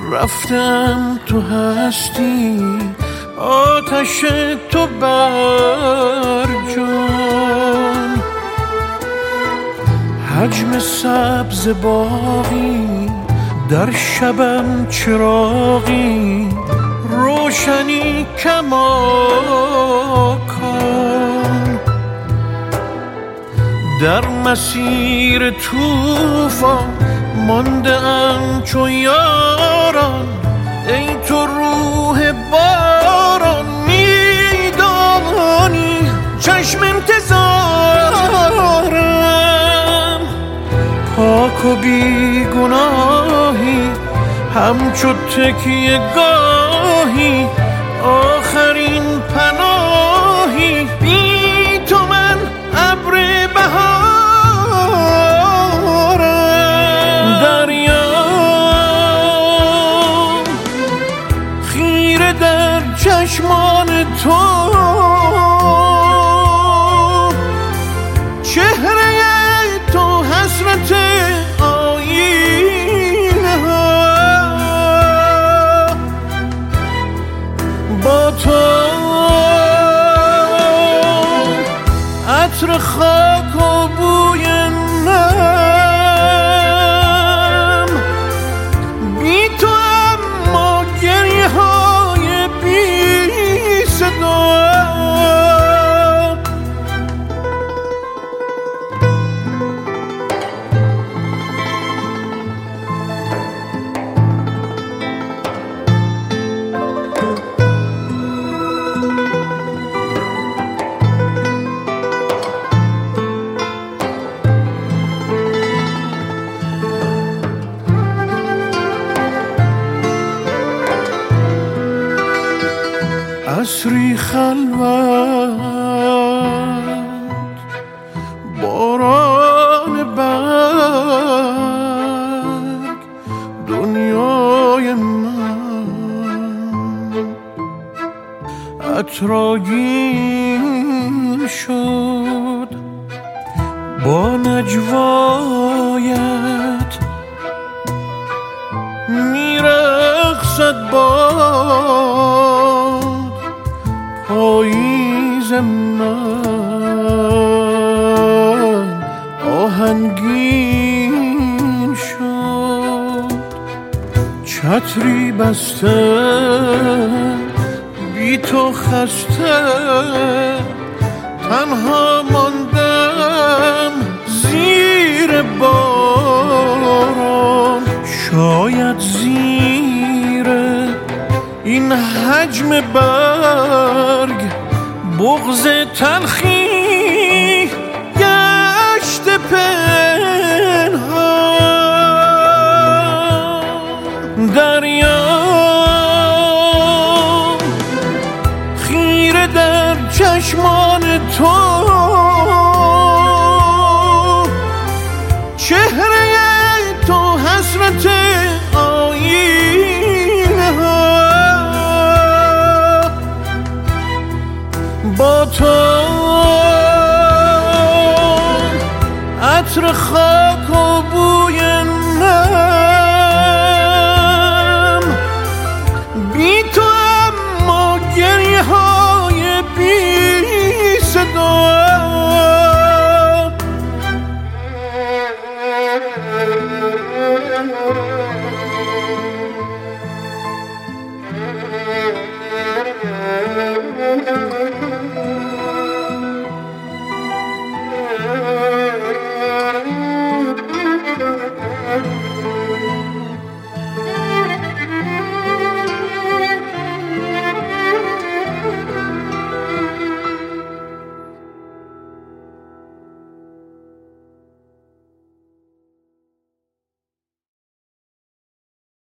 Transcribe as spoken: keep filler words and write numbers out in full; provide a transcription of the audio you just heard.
رفتم تو هستی، آتش تو بر جان. حجم سبز باغی در شبم چراغی، روشنی کماکان. در مسیر طوفان مانده ام چو یاران، ای تو روح باران. میدانی چشم انتظارم، پاک و بیگناهی همچو تکیه گاهی، آخرین پناهی. بی تو من ابر بهارم. دریا خیره در چشمان تو، چهره تو حسرت آینه ها. با تو عطر خاک و بوی نم، بی تو اما گریه های بی صدا. عصری خلوت، باران برگ، دنیای من عطرآگین شد با نجوایت. میرقصد باد پاییز من، آهنگین شد چتری بسته. بی تو خسته تنها ماندم زیر باران. شاید زیر این حجم برگ بغض تلخی گشت پنهان. دریا خیره در چشمان تو، چهره تو حسرت آینه ها. با تو عطر خاک و بوی نم، بی تو اما گریه های بی صدا. Thank you.